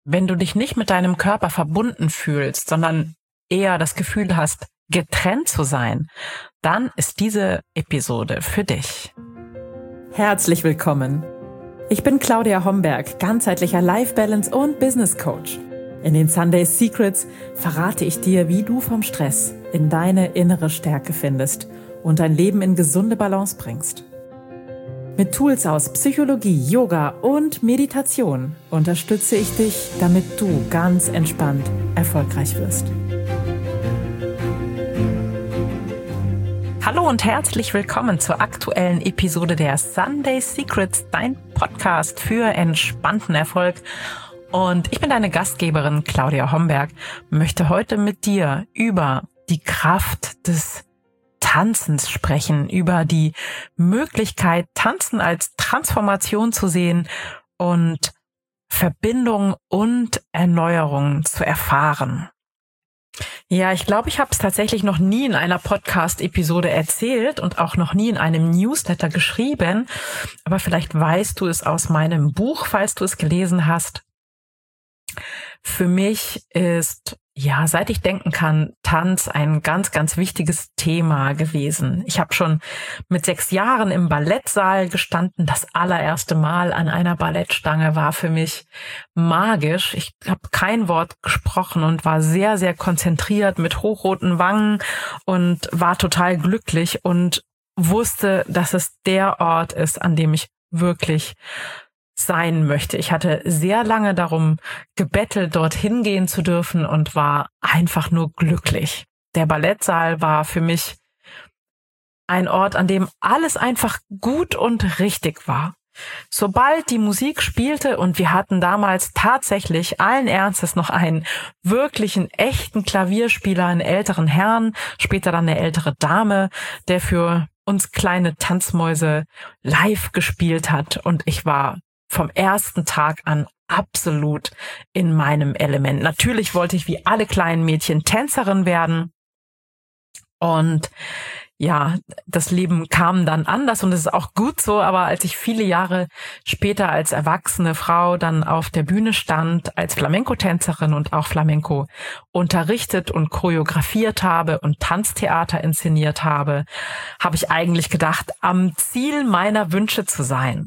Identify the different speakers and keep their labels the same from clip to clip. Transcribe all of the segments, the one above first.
Speaker 1: Wenn du dich nicht mit deinem Körper verbunden fühlst, sondern eher das Gefühl hast, getrennt zu sein, dann ist diese Episode für dich.
Speaker 2: Herzlich willkommen. Ich bin Claudia Homberg, ganzheitlicher Life Balance und Business Coach. In den Sunday Secrets verrate ich dir, wie du vom Stress in deine innere Stärke findest und dein Leben in gesunde Balance bringst. Mit Tools aus Psychologie, Yoga und Meditation unterstütze ich dich, damit du ganz entspannt erfolgreich wirst.
Speaker 1: Hallo und herzlich willkommen zur aktuellen Episode der Sunday Secrets, dein Podcast für entspannten Erfolg. Und ich bin deine Gastgeberin Claudia Homberg, möchte heute mit dir über die Kraft des Tanzens sprechen, über die Möglichkeit, Tanzen als Transformation zu sehen und Verbindung und Erneuerung zu erfahren. Ja, ich glaube, ich habe es tatsächlich noch nie in einer Podcast-Episode erzählt und auch noch nie in einem Newsletter geschrieben, aber vielleicht weißt du es aus meinem Buch, falls du es gelesen hast. Für mich ist, seit ich denken kann, Tanz ein ganz, ganz wichtiges Thema gewesen. Ich habe schon mit 6 Jahren im Ballettsaal gestanden. Das allererste Mal an einer Ballettstange war für mich magisch. Ich habe kein Wort gesprochen und war sehr, sehr konzentriert mit hochroten Wangen und war total glücklich und wusste, dass es der Ort ist, an dem ich wirklich sein möchte. Ich hatte sehr lange darum gebettelt, dorthin gehen zu dürfen und war einfach nur glücklich. Der Ballettsaal war für mich ein Ort, an dem alles einfach gut und richtig war. Sobald die Musik spielte und wir hatten damals tatsächlich allen Ernstes noch einen wirklichen, echten Klavierspieler, einen älteren Herrn, später dann eine ältere Dame, der für uns kleine Tanzmäuse live gespielt hat und ich war vom ersten Tag an absolut in meinem Element. Natürlich wollte ich wie alle kleinen Mädchen Tänzerin werden. Und ja, das Leben kam dann anders und es ist auch gut so. Aber als ich viele Jahre später als erwachsene Frau dann auf der Bühne stand, als Flamenco-Tänzerin und auch Flamenco unterrichtet und choreografiert habe und Tanztheater inszeniert habe, habe ich eigentlich gedacht, am Ziel meiner Wünsche zu sein.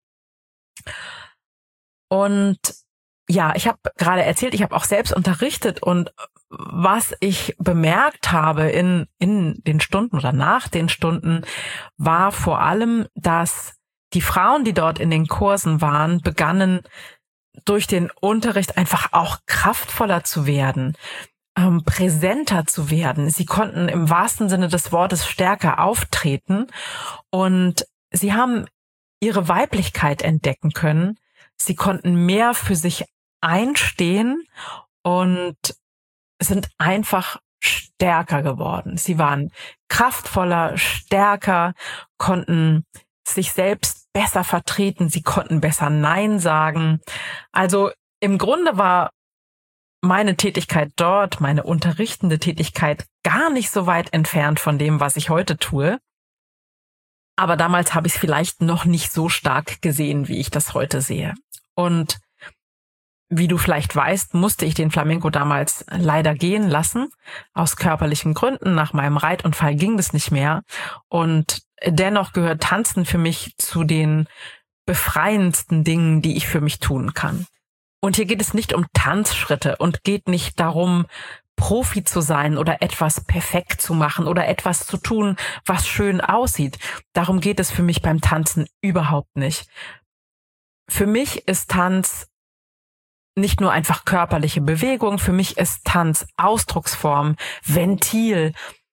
Speaker 1: Und ja, ich habe gerade erzählt, ich habe auch selbst unterrichtet und was ich bemerkt habe in den Stunden oder nach den Stunden, war vor allem, dass die Frauen, die dort in den Kursen waren, begannen durch den Unterricht einfach auch kraftvoller zu werden, präsenter zu werden. Sie konnten im wahrsten Sinne des Wortes stärker auftreten und sie haben ihre Weiblichkeit entdecken können. Sie konnten mehr für sich einstehen und sind einfach stärker geworden. Sie waren kraftvoller, stärker, konnten sich selbst besser vertreten. Sie konnten besser Nein sagen. Also im Grunde war meine Tätigkeit dort, meine unterrichtende Tätigkeit, gar nicht so weit entfernt von dem, was ich heute tue. Aber damals habe ich es vielleicht noch nicht so stark gesehen, wie ich das heute sehe. Und wie du vielleicht weißt, musste ich den Flamenco damals leider gehen lassen. Aus körperlichen Gründen. Nach meinem Reitunfall ging das nicht mehr. Und dennoch gehört Tanzen für mich zu den befreiendsten Dingen, die ich für mich tun kann. Und hier geht es nicht um Tanzschritte und geht nicht darum, Profi zu sein oder etwas perfekt zu machen oder etwas zu tun, was schön aussieht. Darum geht es für mich beim Tanzen überhaupt nicht. Für mich ist Tanz nicht nur einfach körperliche Bewegung, für mich ist Tanz Ausdrucksform, Ventil,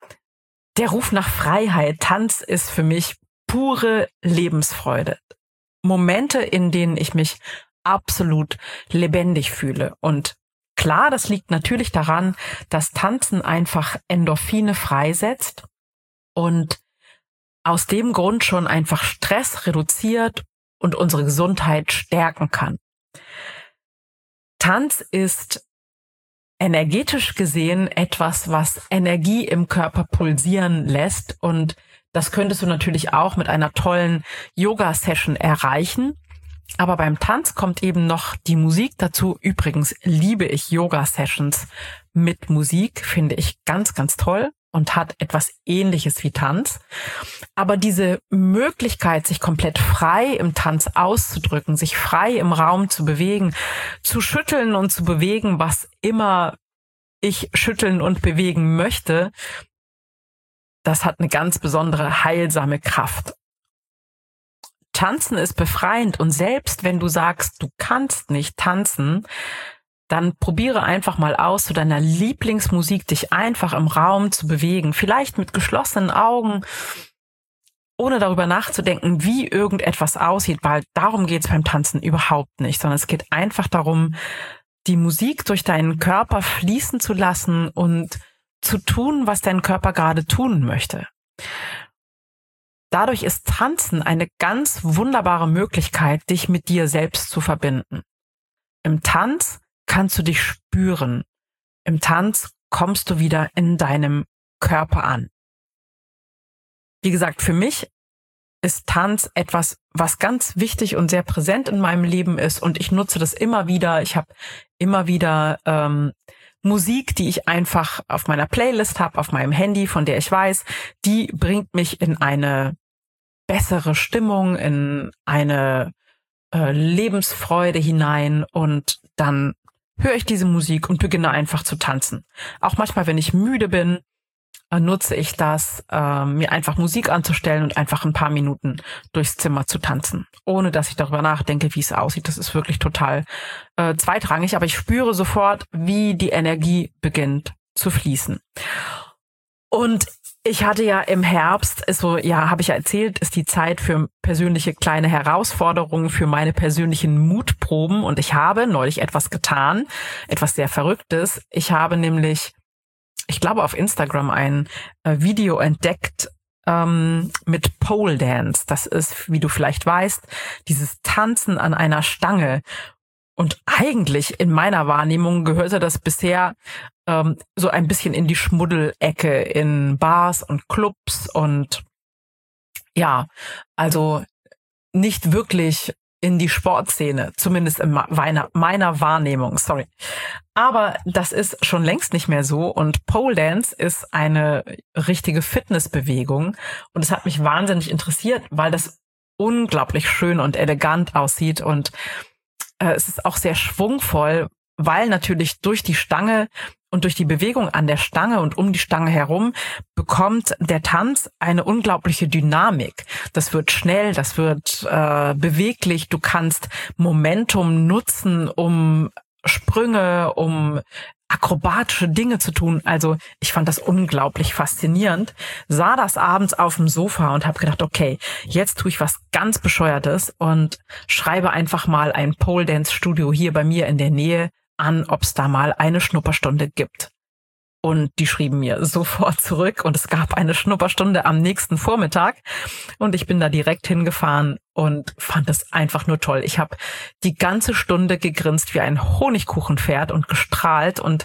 Speaker 1: der Ruf nach Freiheit. Tanz ist für mich pure Lebensfreude. Momente, in denen ich mich absolut lebendig fühle. Und klar, das liegt natürlich daran, dass Tanzen einfach Endorphine freisetzt und aus dem Grund schon einfach Stress reduziert und unsere Gesundheit stärken kann. Tanz ist energetisch gesehen etwas, was Energie im Körper pulsieren lässt und das könntest du natürlich auch mit einer tollen Yoga-Session erreichen. Aber beim Tanz kommt eben noch die Musik dazu. Übrigens liebe ich Yoga-Sessions mit Musik, finde ich ganz, ganz toll und hat etwas Ähnliches wie Tanz. Aber diese Möglichkeit, sich komplett frei im Tanz auszudrücken, sich frei im Raum zu bewegen, zu schütteln und zu bewegen, was immer ich schütteln und bewegen möchte, das hat eine ganz besondere heilsame Kraft. Tanzen ist befreiend und selbst wenn du sagst, du kannst nicht tanzen, dann probiere einfach mal aus, zu deiner Lieblingsmusik dich einfach im Raum zu bewegen, vielleicht mit geschlossenen Augen, ohne darüber nachzudenken, wie irgendetwas aussieht, weil darum geht es beim Tanzen überhaupt nicht, sondern es geht einfach darum, die Musik durch deinen Körper fließen zu lassen und zu tun, was dein Körper gerade tun möchte. Dadurch ist Tanzen eine ganz wunderbare Möglichkeit, dich mit dir selbst zu verbinden. Im Tanz kannst du dich spüren. Im Tanz kommst du wieder in deinem Körper an. Wie gesagt, für mich ist Tanz etwas, was ganz wichtig und sehr präsent in meinem Leben ist und ich nutze das immer wieder. Ich habe immer wieder Musik, die ich einfach auf meiner Playlist habe, auf meinem Handy, von der ich weiß, die bringt mich in eine bessere Stimmung, in eine Lebensfreude hinein und dann höre ich diese Musik und beginne einfach zu tanzen. Auch manchmal, wenn ich müde bin, nutze ich das, mir einfach Musik anzustellen und einfach ein paar Minuten durchs Zimmer zu tanzen, ohne dass ich darüber nachdenke, wie es aussieht. Das ist wirklich total zweitrangig, aber ich spüre sofort, wie die Energie beginnt zu fließen. Und ich hatte ja im Herbst, habe ich ja erzählt, ist die Zeit für persönliche kleine Herausforderungen, für meine persönlichen Mutproben. Und ich habe neulich etwas getan, etwas sehr Verrücktes. Ich habe nämlich, ich glaube, auf Instagram ein Video entdeckt mit Pole Dance. Das ist, wie du vielleicht weißt, dieses Tanzen an einer Stange. Und eigentlich in meiner Wahrnehmung gehörte das bisher so ein bisschen in die Schmuddelecke in Bars und Clubs und ja, also nicht wirklich in die Sportszene, zumindest in meiner Wahrnehmung, sorry. Aber das ist schon längst nicht mehr so und Pole Dance ist eine richtige Fitnessbewegung und es hat mich wahnsinnig interessiert, weil das unglaublich schön und elegant aussieht und es ist auch sehr schwungvoll, weil natürlich durch die Stange und durch die Bewegung an der Stange und um die Stange herum bekommt der Tanz eine unglaubliche Dynamik. Das wird schnell, das wird beweglich. Du kannst Momentum nutzen, um Sprünge, um akrobatische Dinge zu tun. Also ich fand das unglaublich faszinierend, sah das abends auf dem Sofa und habe gedacht, okay, jetzt tue ich was ganz Bescheuertes und schreibe einfach mal ein Pole Dance Studio hier bei mir in der Nähe an, ob es da mal eine Schnupperstunde gibt. Und die schrieben mir sofort zurück und es gab eine Schnupperstunde am nächsten Vormittag und ich bin da direkt hingefahren und fand es einfach nur toll. Ich habe die ganze Stunde gegrinst wie ein Honigkuchenpferd und gestrahlt und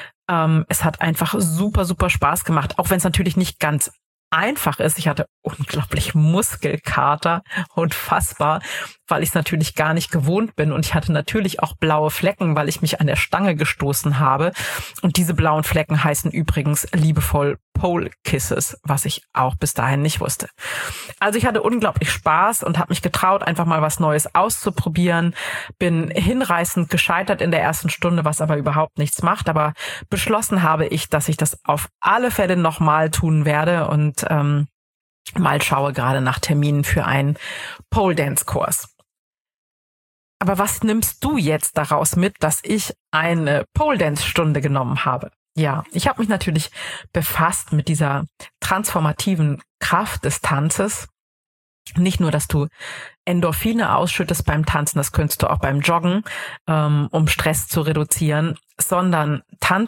Speaker 1: es hat einfach super, super Spaß gemacht, auch wenn es natürlich nicht ganz einfach ist. Ich hatte unglaublich Muskelkater, unfassbar, weil ich es natürlich gar nicht gewohnt bin und ich hatte natürlich auch blaue Flecken, weil ich mich an der Stange gestoßen habe und diese blauen Flecken heißen übrigens liebevoll Pole Kisses, was ich auch bis dahin nicht wusste. Also ich hatte unglaublich Spaß und habe mich getraut, einfach mal was Neues auszuprobieren, bin hinreißend gescheitert in der ersten Stunde, was aber überhaupt nichts macht, aber beschlossen habe ich, dass ich das auf alle Fälle nochmal tun werde und mal schaue gerade nach Terminen für einen Pole Dance Kurs. Aber was nimmst du jetzt daraus mit, dass ich eine Pole Dance Stunde genommen habe? Ja, ich habe mich natürlich befasst mit dieser transformativen Kraft des Tanzes. Nicht nur, dass du Endorphine ausschüttest beim Tanzen, das könntest du auch beim Joggen, um Stress zu reduzieren, sondern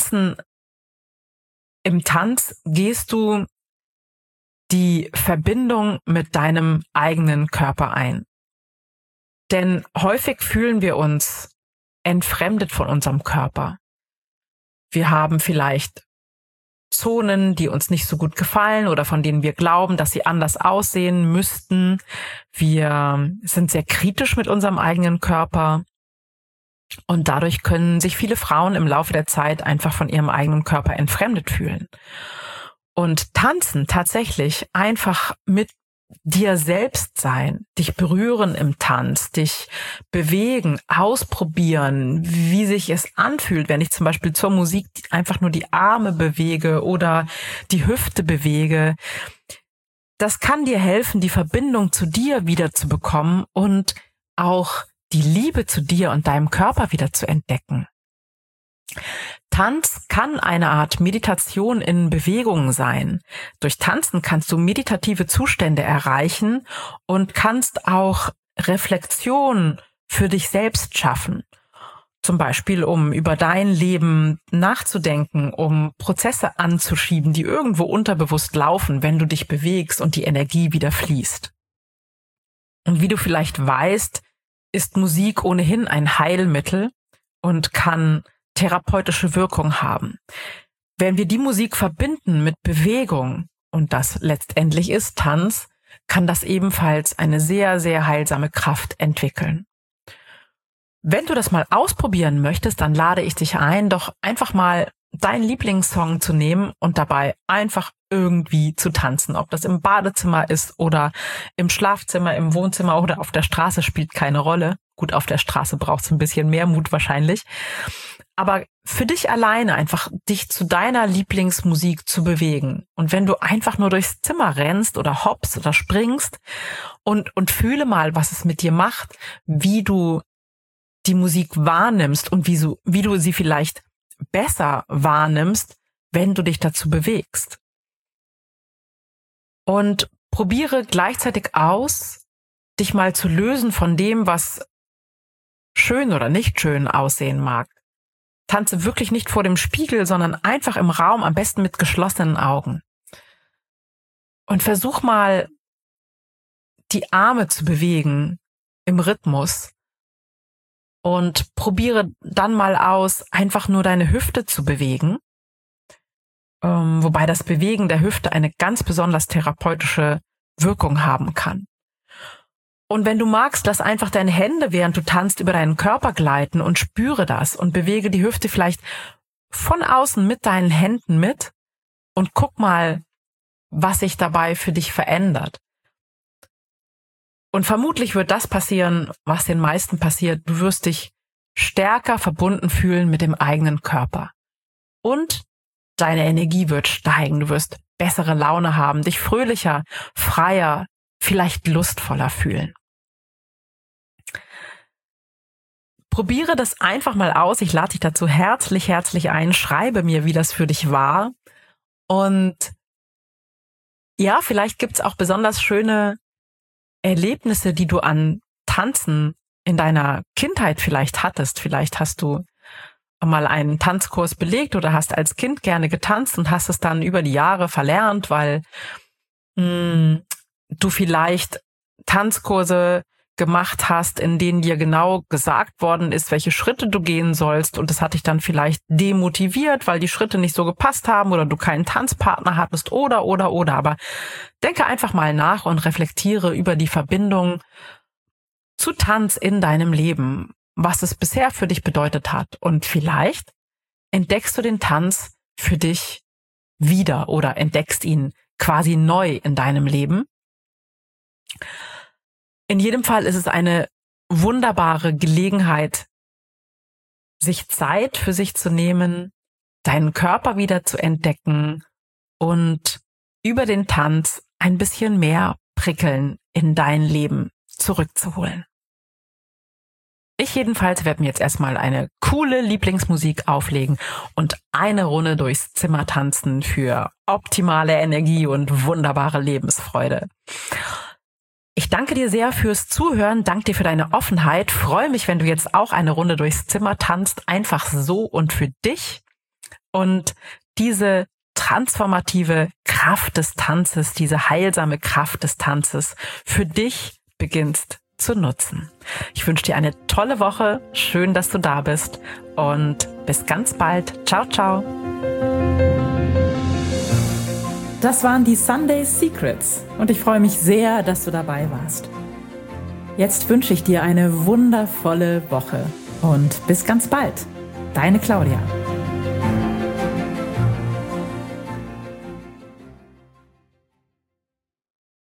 Speaker 1: im Tanz gehst du die Verbindung mit deinem eigenen Körper ein. Denn häufig fühlen wir uns entfremdet von unserem Körper. Wir haben vielleicht Zonen, die uns nicht so gut gefallen oder von denen wir glauben, dass sie anders aussehen müssten. Wir sind sehr kritisch mit unserem eigenen Körper. Und dadurch können sich viele Frauen im Laufe der Zeit einfach von ihrem eigenen Körper entfremdet fühlen. Und tanzen, tatsächlich einfach mit dir selbst sein, dich berühren im Tanz, dich bewegen, ausprobieren, wie sich es anfühlt, wenn ich zum Beispiel zur Musik einfach nur die Arme bewege oder die Hüfte bewege. Das kann dir helfen, die Verbindung zu dir wieder zu bekommen und auch die Liebe zu dir und deinem Körper wieder zu entdecken. Tanz kann eine Art Meditation in Bewegung sein. Durch Tanzen kannst du meditative Zustände erreichen und kannst auch Reflexion für dich selbst schaffen. Zum Beispiel, um über dein Leben nachzudenken, um Prozesse anzuschieben, die irgendwo unterbewusst laufen, wenn du dich bewegst und die Energie wieder fließt. Und wie du vielleicht weißt, ist Musik ohnehin ein Heilmittel und kann therapeutische Wirkung haben. Wenn wir die Musik verbinden mit Bewegung, und das letztendlich ist Tanz, kann das ebenfalls eine sehr, sehr heilsame Kraft entwickeln. Wenn du das mal ausprobieren möchtest, dann lade ich dich ein, doch einfach mal deinen Lieblingssong zu nehmen und dabei einfach irgendwie zu tanzen. Ob das im Badezimmer ist oder im Schlafzimmer, im Wohnzimmer oder auf der Straße, spielt keine Rolle. Gut, auf der Straße braucht es ein bisschen mehr Mut wahrscheinlich. Aber für dich alleine einfach dich zu deiner Lieblingsmusik zu bewegen. Und wenn du einfach nur durchs Zimmer rennst oder hoppst oder springst und fühle mal, was es mit dir macht, wie du die Musik wahrnimmst und wie du sie vielleicht besser wahrnimmst, wenn du dich dazu bewegst. Und probiere gleichzeitig aus, dich mal zu lösen von dem, was schön oder nicht schön aussehen mag. Tanze wirklich nicht vor dem Spiegel, sondern einfach im Raum, am besten mit geschlossenen Augen. Und versuch mal, die Arme zu bewegen im Rhythmus. Und probiere dann mal aus, einfach nur deine Hüfte zu bewegen. Wobei das Bewegen der Hüfte eine ganz besonders therapeutische Wirkung haben kann. Und wenn du magst, lass einfach deine Hände, während du tanzt, über deinen Körper gleiten und spüre das und bewege die Hüfte vielleicht von außen mit deinen Händen mit und guck mal, was sich dabei für dich verändert. Und vermutlich wird das passieren, was den meisten passiert. Du wirst dich stärker verbunden fühlen mit dem eigenen Körper. Und deine Energie wird steigen. Du wirst bessere Laune haben, dich fröhlicher, freier, vielleicht lustvoller fühlen. Probiere das einfach mal aus. Ich lade dich dazu herzlich, herzlich ein. Schreibe mir, wie das für dich war. Und ja, vielleicht gibt's auch besonders schöne Erlebnisse, die du an Tanzen in deiner Kindheit vielleicht hattest. Vielleicht hast du mal einen Tanzkurs belegt oder hast als Kind gerne getanzt und hast es dann über die Jahre verlernt, weil du vielleicht Tanzkurse gemacht hast, in denen dir genau gesagt worden ist, welche Schritte du gehen sollst, und das hat dich dann vielleicht demotiviert, weil die Schritte nicht so gepasst haben oder du keinen Tanzpartner hattest oder. Aber denke einfach mal nach und reflektiere über die Verbindung zu Tanz in deinem Leben, was es bisher für dich bedeutet hat, und vielleicht entdeckst du den Tanz für dich wieder oder entdeckst ihn quasi neu in deinem Leben. In jedem Fall ist es eine wunderbare Gelegenheit, sich Zeit für sich zu nehmen, deinen Körper wieder zu entdecken und über den Tanz ein bisschen mehr Prickeln in dein Leben zurückzuholen. Ich jedenfalls werde mir jetzt erstmal eine coole Lieblingsmusik auflegen und eine Runde durchs Zimmer tanzen für optimale Energie und wunderbare Lebensfreude. Ich danke dir sehr fürs Zuhören, danke dir für deine Offenheit, freue mich, wenn du jetzt auch eine Runde durchs Zimmer tanzt, einfach so und für dich, und diese transformative Kraft des Tanzes, diese heilsame Kraft des Tanzes für dich beginnst zu nutzen. Ich wünsche dir eine tolle Woche, schön, dass du da bist, und bis ganz bald. Ciao, ciao.
Speaker 2: Das waren die Sunday Secrets und ich freue mich sehr, dass du dabei warst. Jetzt wünsche ich dir eine wundervolle Woche und bis ganz bald. Deine Claudia.